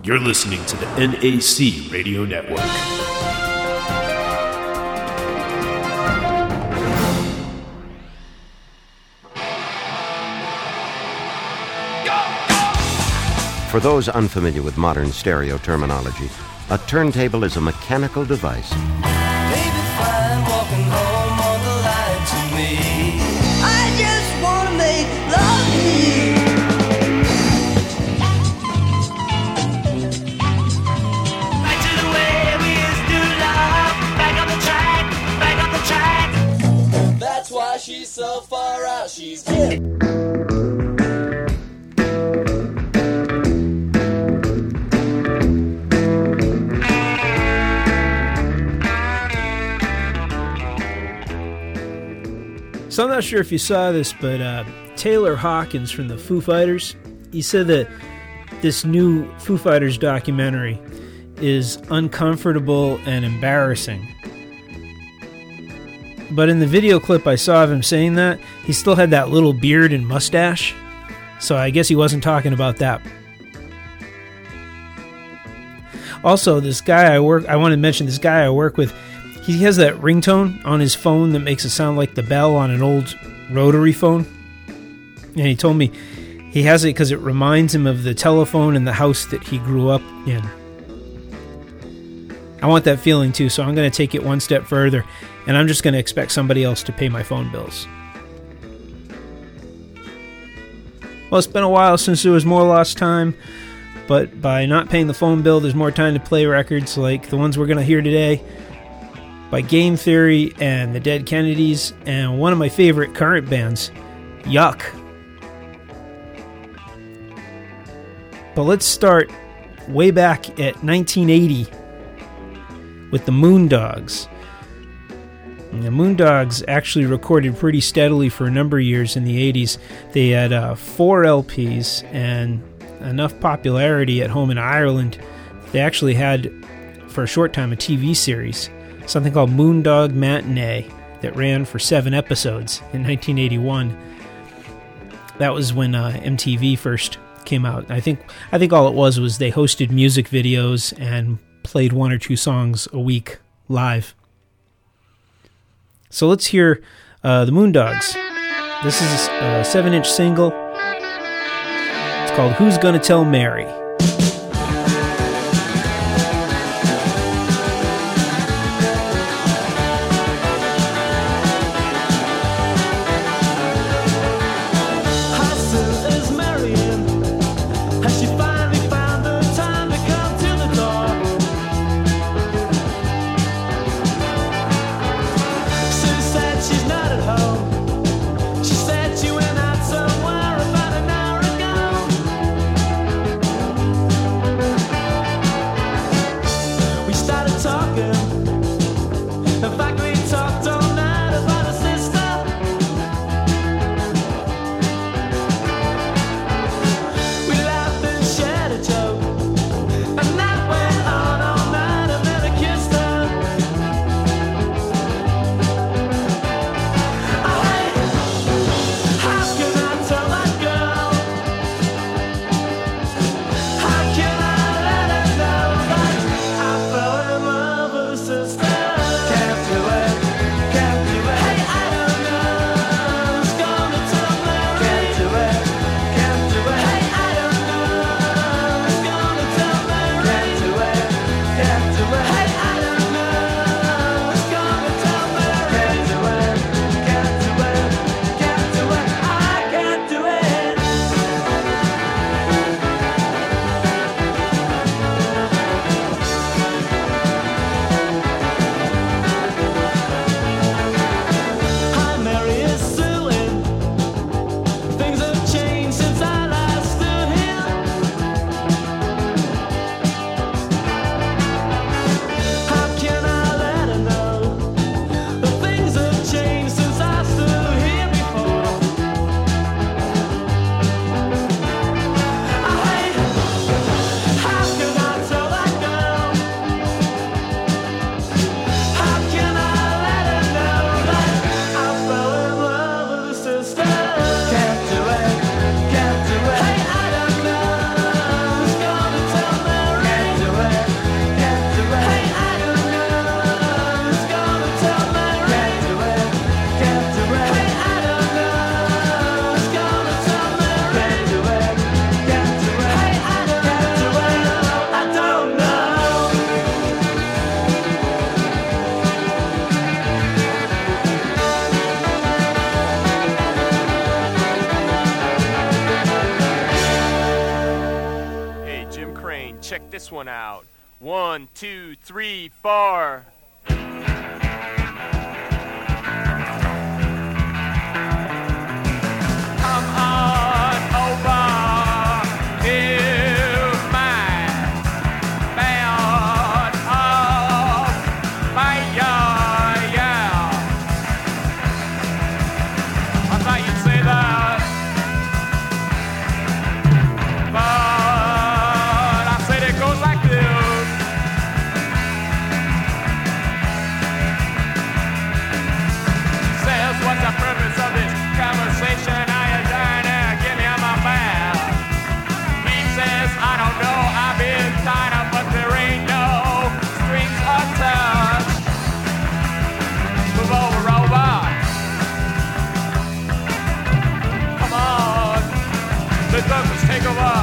You're listening to the NAC Radio Network. For those unfamiliar with modern stereo terminology, a turntable is a mechanical device. Baby, fine, walking home on the line to me. I just want to make love to you. Back to the way we used to love. Back on the track, back on the track. That's why she's so far out, she's dead. So I'm not sure if you saw this, but Taylor Hawkins from the Foo Fighters, he said that this new Foo Fighters documentary is uncomfortable and embarrassing. But in the video clip I saw of him saying that, he still had that little beard and mustache. So I guess he wasn't talking about that. Also, this guy I want to mention this guy I work with. He has that ringtone on his phone that makes it sound like the bell on an old rotary phone. And he told me he has it because it reminds him of the telephone in the house that he grew up in. I want that feeling too, so I'm going to take it one step further, and I'm just going to expect somebody else to pay my phone bills. Well, it's been a while since there was more lost time, but by not paying the phone bill, there's more time to play records like the ones we're going to hear today, by Game Theory and the Dead Kennedys, and one of my favorite current bands, Yuck. But let's start way back at 1980 with the Moondogs. And the Moondogs actually recorded pretty steadily for a number of years in the 80s. They had 4 LPs and enough popularity at home in Ireland. They actually had, for a short time, a TV series, something called Moondog Matinee, that ran for 7 episodes in 1981. That was when MTV first came out. I think all it was they hosted music videos and played 1 or 2 songs a week live. So let's hear the Moondogs. This is a 7-inch single. It's called Who's Gonna Tell Mary? She said she went out somewhere about an hour ago. Jim Crane. Check this one out. 1, 2, 3, 4. Come on over to my band of fire, yeah. I thought you'd say that, but I said it goes like this. Says, what's the purpose of this conversation? I don't know, I've been tied up, but there ain't no strings attached. Move over, robot. Come on, let Douglas take over.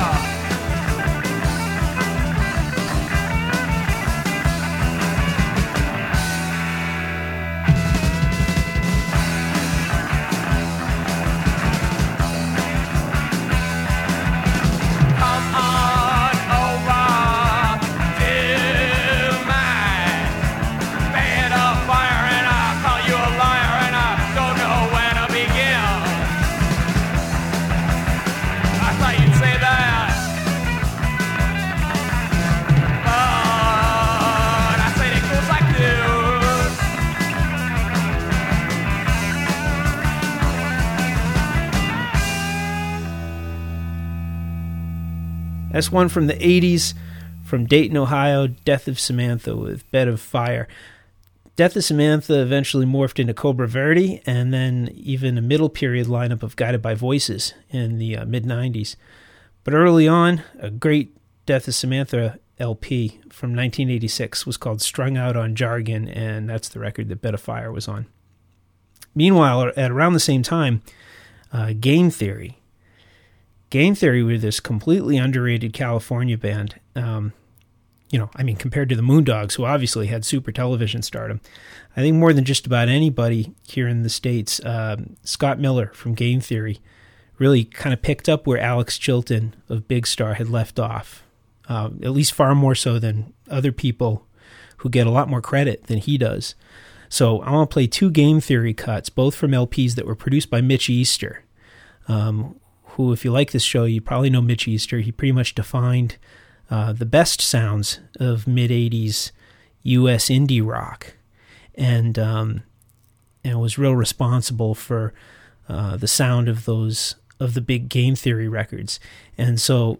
That's one from the 80s, from Dayton, Ohio, Death of Samantha with Bed of Fire. Death of Samantha eventually morphed into Cobra Verde, and then even a middle period lineup of Guided by Voices in the mid-90s. But early on, a great Death of Samantha LP from 1986 was called Strung Out on Jargon, and that's the record that Bed of Fire was on. Meanwhile, at around the same time, Game Theory. Game Theory were this completely underrated California band. Compared to the Moondogs, who obviously had super television stardom. I think more than just about anybody here in the States, Scott Miller from Game Theory really kind of picked up where Alex Chilton of Big Star had left off. At least far more so than other people who get a lot more credit than he does. So I want to play two Game Theory cuts, both from LPs that were produced by Mitch Easter, who, if you like this show, you probably know Mitch Easter. He pretty much defined the best sounds of mid-'80s U.S. indie rock, and was real responsible for the sound of the big Game Theory records. And so,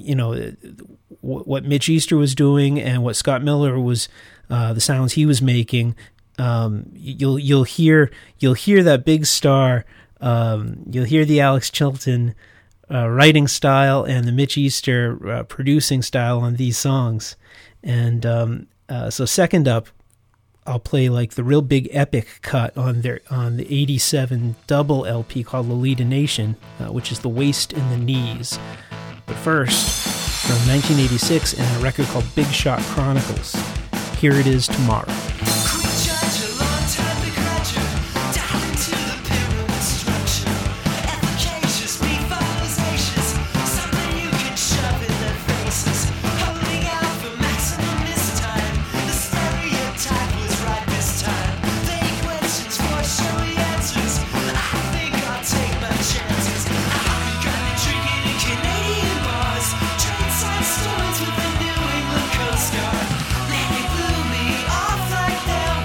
what Mitch Easter was doing and what Scott Miller was, the sounds he was making, you'll hear that Big Star. You'll hear the Alex Chilton writing style and the Mitch Easter producing style on these songs. And so second up, I'll play like the real big epic cut on the 87 double LP called Lolita Nation, which is The Waist and the Knees. But first, from 1986 and a record called Big Shot Chronicles, Here It Is Tomorrow. Stories with the New England Coast Guard. They blew me off like there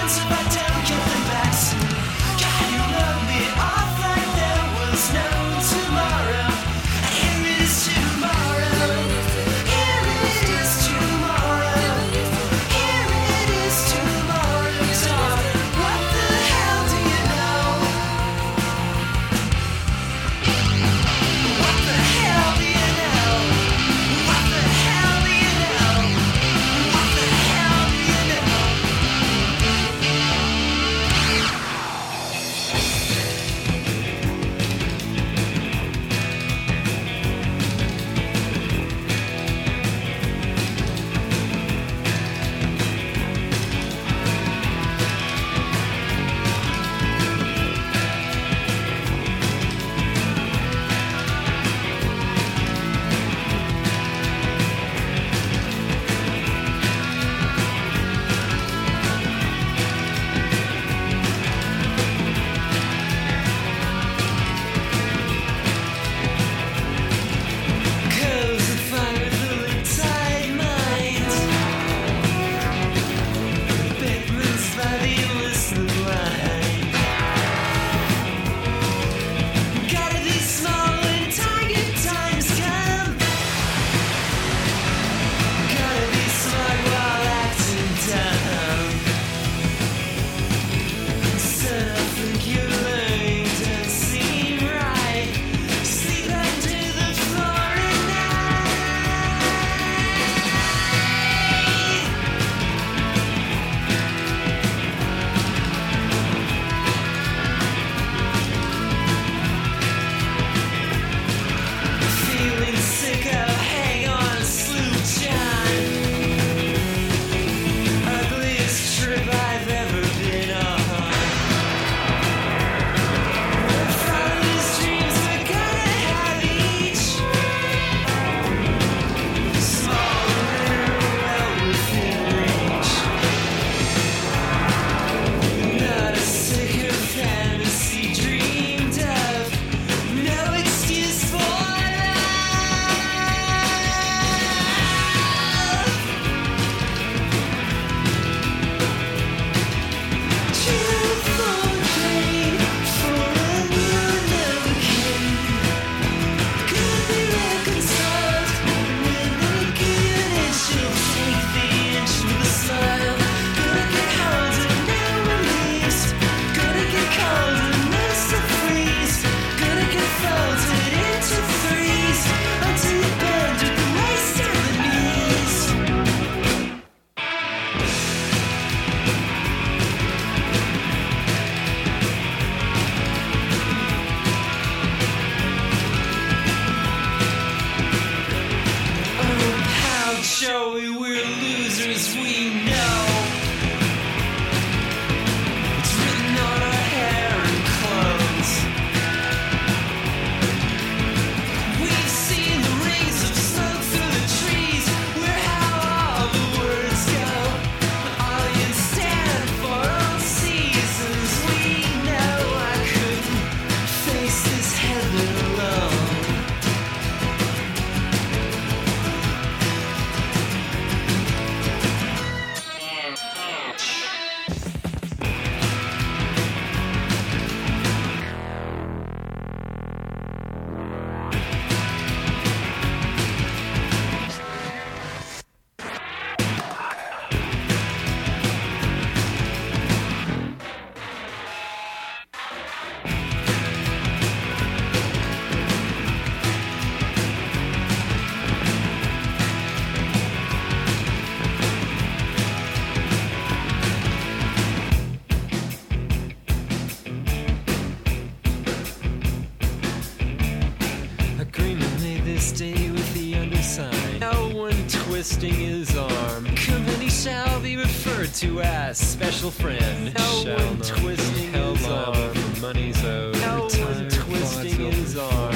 twisting his arm. Company shall be referred to as special friend. No one twisting his arm. Money's owed. No one twisting his arm.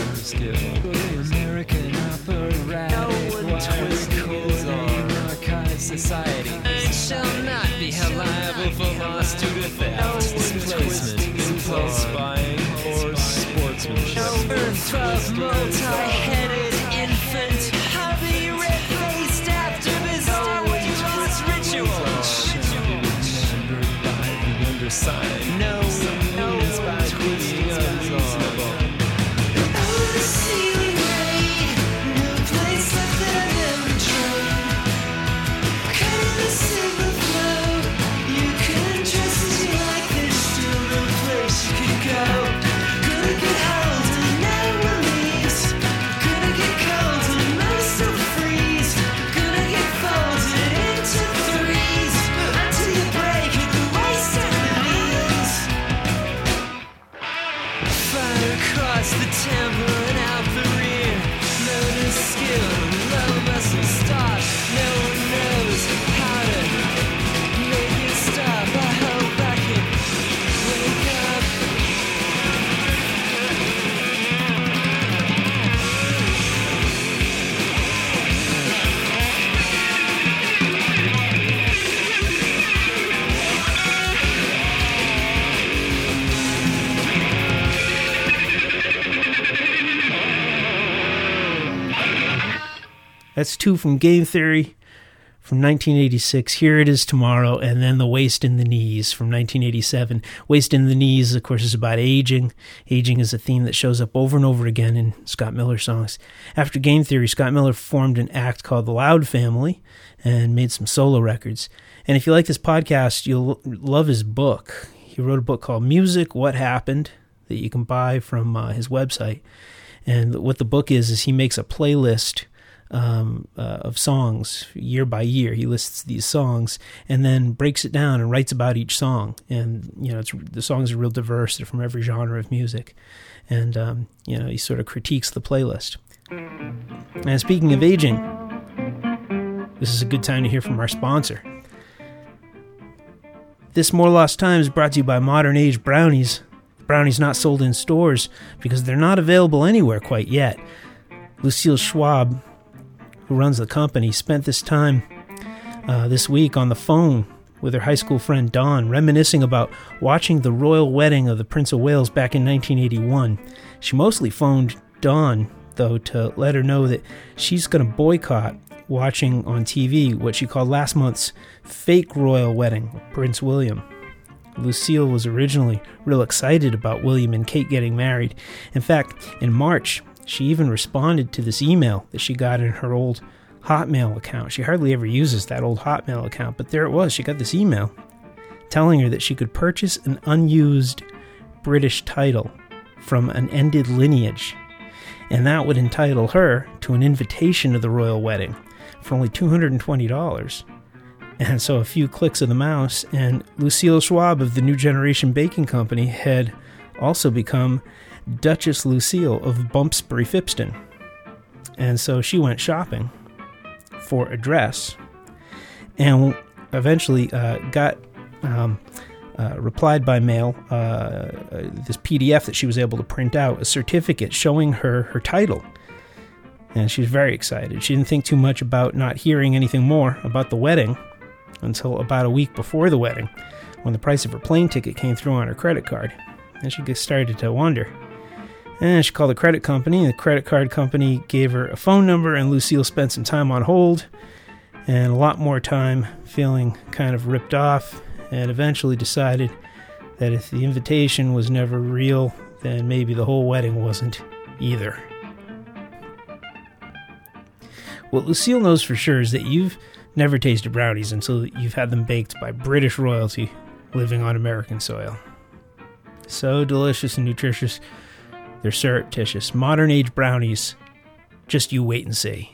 American operatic. No one twisting his arm. Archive society. And shall not be held liable for loss due to theft, displacement, impulse buying, or sportsmanship. No 12 multi-headed infant. Hobby red-faced after bizarre weight loss rituals. Remembered by the sign. No one is by being unreasonable. That's two from Game Theory from 1986. Here It Is Tomorrow, and then The Waist in the Knees from 1987. Waist in the Knees, of course, is about aging. Aging is a theme that shows up over and over again in Scott Miller songs. After Game Theory, Scott Miller formed an act called The Loud Family and made some solo records. And if you like this podcast, you'll love his book. He wrote a book called Music, What Happened, that you can buy from his website. And what the book is he makes a playlist of songs year by year. He lists these songs and then breaks it down and writes about each song. And, you know, the songs are real diverse. They're from every genre of music. And, you know, he sort of critiques the playlist. And speaking of aging, this is a good time to hear from our sponsor. This More Lost Time is brought to you by Modern Age Brownies. Brownies not sold in stores because they're not available anywhere quite yet. Lucille Schwab, who runs the company, spent this time this week on the phone with her high school friend Dawn, reminiscing about watching the royal wedding of the Prince of Wales back in 1981. She mostly phoned Dawn, though, to let her know that she's going to boycott watching on TV what she called last month's fake royal wedding of Prince William. Lucille was originally real excited about William and Kate getting married. In fact, in March, she even responded to this email that she got in her old Hotmail account. She hardly ever uses that old Hotmail account, but there it was. She got this email telling her that she could purchase an unused British title from an ended lineage, and that would entitle her to an invitation to the royal wedding for only $220. And so a few clicks of the mouse, and Lucille Schwab of the New Generation Baking Company had also become Duchess Lucille of Bumpsbury Phipston. And so she went shopping for a dress and eventually got replied by mail this PDF that she was able to print out, a certificate showing her title. And she was very excited. She didn't think too much about not hearing anything more about the wedding until about a week before the wedding, when the price of her plane ticket came through on her credit card. And she started to wonder. And she called the credit company. The credit card company gave her a phone number, and Lucille spent some time on hold and a lot more time feeling kind of ripped off, and eventually decided that if the invitation was never real, then maybe the whole wedding wasn't either. What Lucille knows for sure is that you've never tasted brownies until you've had them baked by British royalty living on American soil. So delicious and nutritious, they're surreptitious. Modern age brownies, just you wait and see.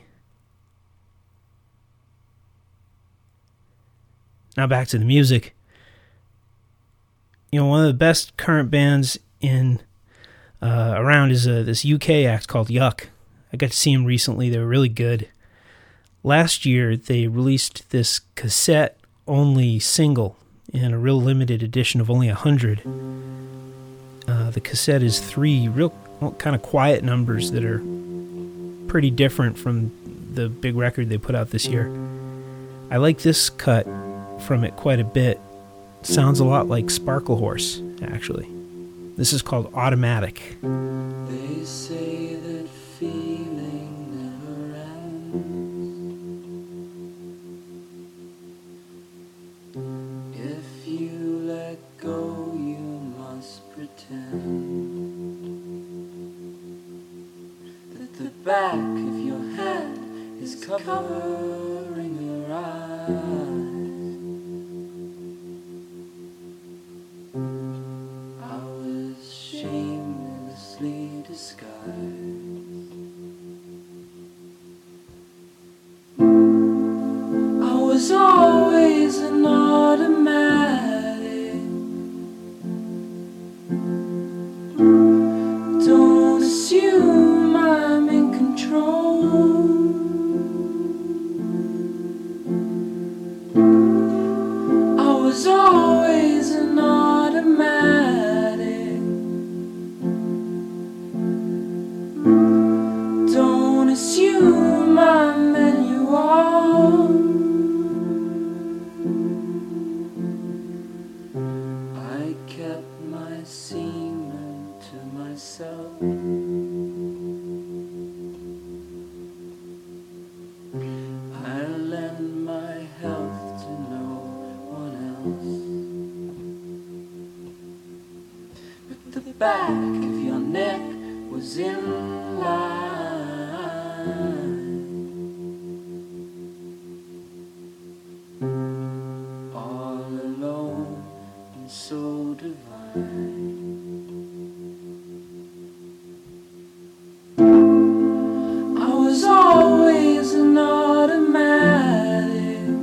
Now back to the music. You know, one of the best current bands in around is this UK act called Yuck. I got to see them recently. They were really good. Last year, they released this cassette-only single in a real limited edition of only 100. The cassette is 3 real kind of quiet numbers that are pretty different from the big record they put out this year. I like this cut from it quite a bit. Sounds a lot like Sparkle Horse, actually. This is called Automatic. They say that feeling never ends. If you let go was always an automatic. Don't assume I'm manual. I kept my semen to myself. I lend my health to no one else. But the back of your neck was in line. All alone and so divine. I was always an automatic.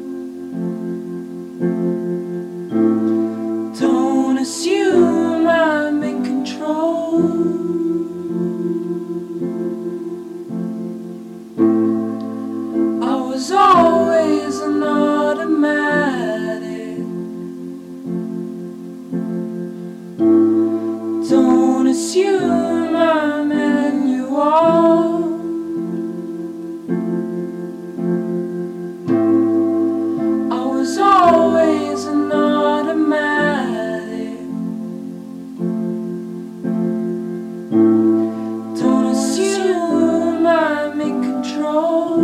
Don't assume I'm in control. I was always an automatic. Don't assume I'm manual. I was always an automatic. Don't assume I'm in control.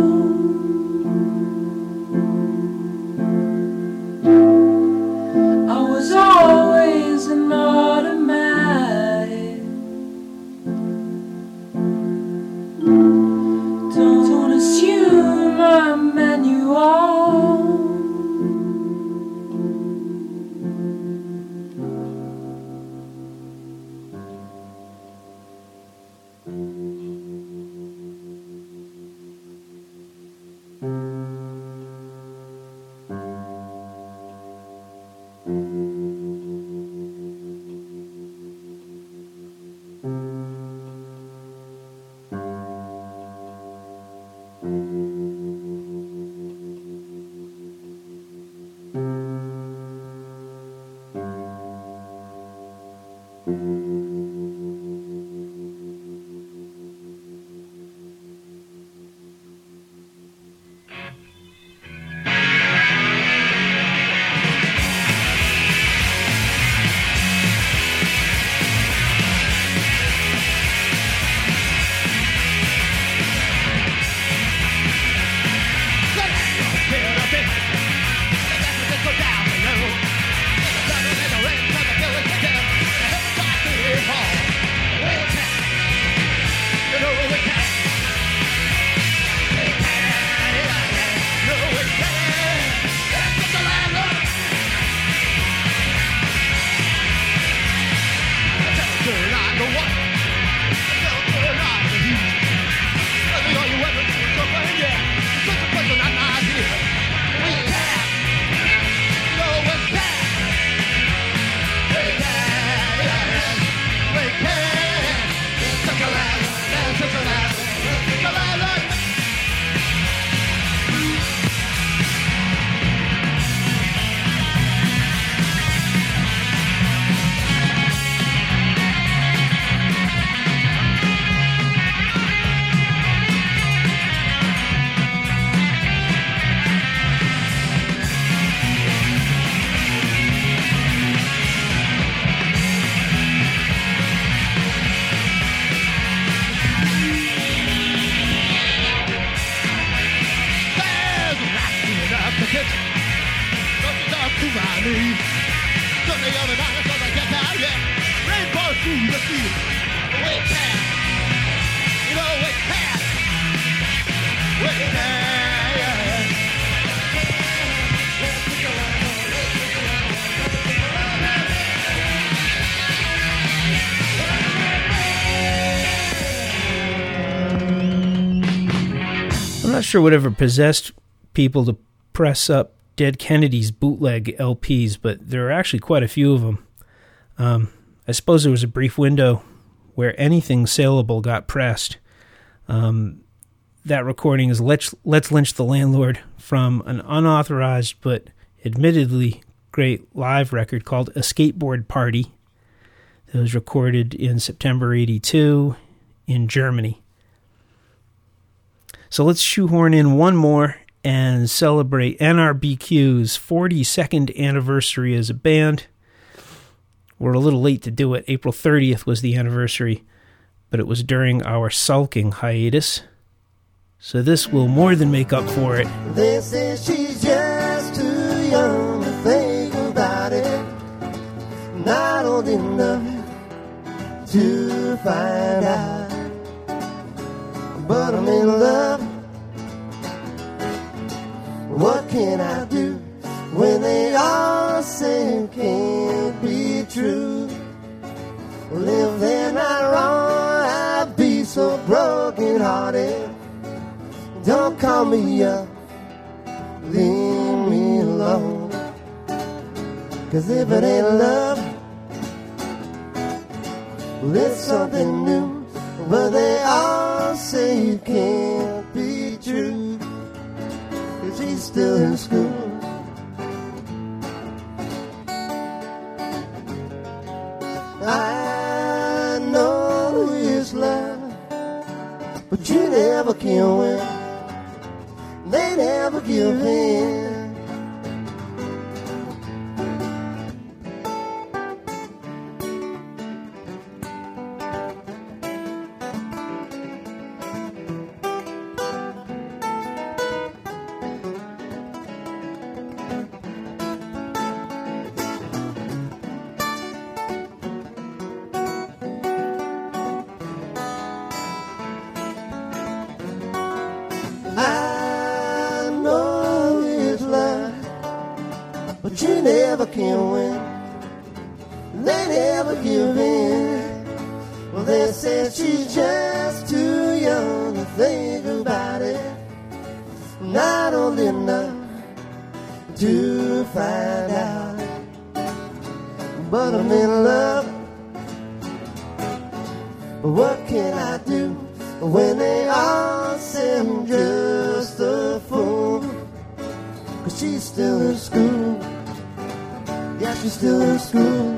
I was always an automatic. Don't assume I'm manual. I'm not sure whatever possessed people to press up Dead Kennedy's bootleg LPs, but there are actually quite a few of them. I suppose there was a brief window where anything saleable got pressed. That recording is Let's Lynch the Landlord from an unauthorized but admittedly great live record called A Skateboard Party. It was recorded in September 82 in Germany. So let's shoehorn in one more and celebrate NRBQ's 42nd anniversary as a band. We're a little late to do it. April 30th was the anniversary, but it was during our sulking hiatus. So this will more than make up for it. They say she's just too young to think about it. Not old enough to find out. But I'm in love. What can I do when they all say it can't be true? Well, if they're not wrong, I'd be so broken hearted. Don't call me up, leave me alone. 'Cause if it ain't love, well, it's something new. But they all say it can't be true. 'Cause she's still in school. I know it's love, but you never can win. They never give in. But you never can win. They never give in. Well, they say she's just too young to think about it. Not old enough to find out. But I'm in love. What can I do when they all say I'm just a fool? 'Cause she's still in school. Yeah, she's still in school.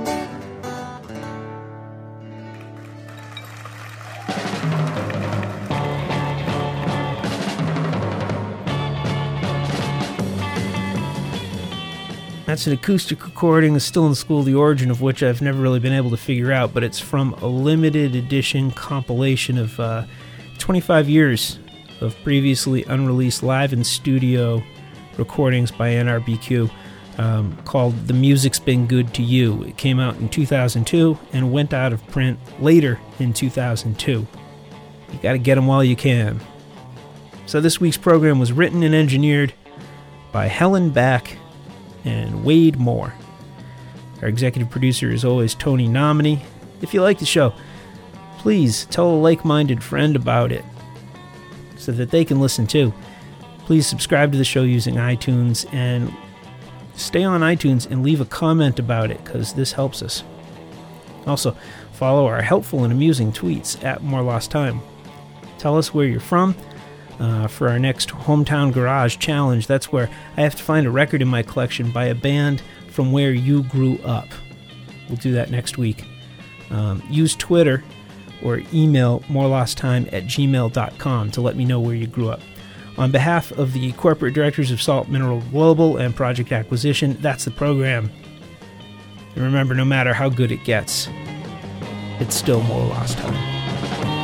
That's an acoustic recording of Still in School, the origin of which I've never really been able to figure out, but it's from a limited edition compilation of 25 years of previously unreleased live and studio recordings by NRBQ. Called The Music's Been Good to You. It came out in 2002 and went out of print later in 2002. You gotta get them while you can. So this week's program was written and engineered by Helen Back and Wade Moore. Our executive producer is always Tony Nominy. If you like the show, please tell a like-minded friend about it so that they can listen too. Please subscribe to the show using iTunes and stay on iTunes and leave a comment about it, because this helps us. Also, follow our helpful and amusing tweets at More Lost Time. Tell us where you're from. For our next Hometown Garage Challenge, that's where I have to find a record in my collection by a band from where you grew up. We'll do that next week. Use Twitter or email morelosttime@gmail.com to let me know where you grew up. On behalf of the corporate directors of Salt Mineral Global and Project Acquisition, that's the program. And remember, no matter how good it gets, it's still More Lost Time.